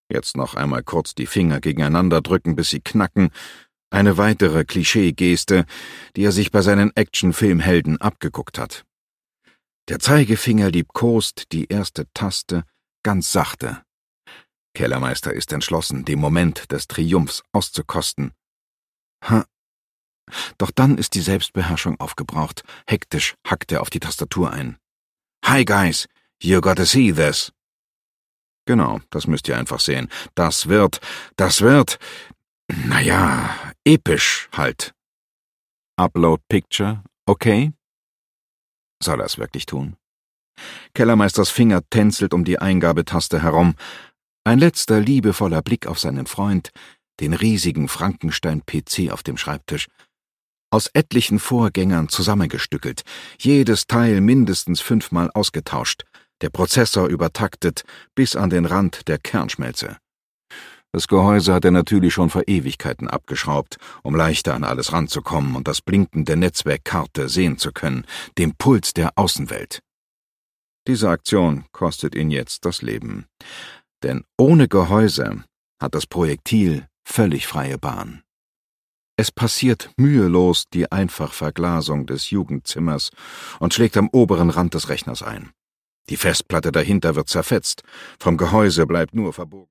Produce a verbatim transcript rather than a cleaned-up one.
Jetzt noch einmal kurz die Finger gegeneinander drücken, bis sie knacken. Eine weitere Klischee-Geste, die er sich bei seinen Actionfilmhelden abgeguckt hat. Der Zeigefinger liebkost die erste Taste ganz sachte. Kellermeister ist entschlossen, den Moment des Triumphs auszukosten. Ha. Doch dann ist die Selbstbeherrschung aufgebraucht. Hektisch hackt er auf die Tastatur ein. Hi guys, you gotta see this. Genau, das müsst ihr einfach sehen. Das wird, das wird, naja, episch halt. Upload Picture, okay? Soll er es wirklich tun? Kellermeisters Finger tänzelt um die Eingabetaste herum. Ein letzter liebevoller Blick auf seinen Freund, den riesigen Frankenstein-P C auf dem Schreibtisch. Aus etlichen Vorgängern zusammengestückelt, jedes Teil mindestens fünfmal ausgetauscht, der Prozessor übertaktet bis an den Rand der Kernschmelze. Das Gehäuse hat er natürlich schon vor Ewigkeiten abgeschraubt, um leichter an alles ranzukommen und das Blinken der Netzwerkkarte sehen zu können, den Puls der Außenwelt. Diese Aktion kostet ihn jetzt das Leben. Denn ohne Gehäuse hat das Projektil völlig freie Bahn. Es passiert mühelos die Einfachverglasung des Jugendzimmers und schlägt am oberen Rand des Rechners ein. Die Festplatte dahinter wird zerfetzt, vom Gehäuse bleibt nur verbogen.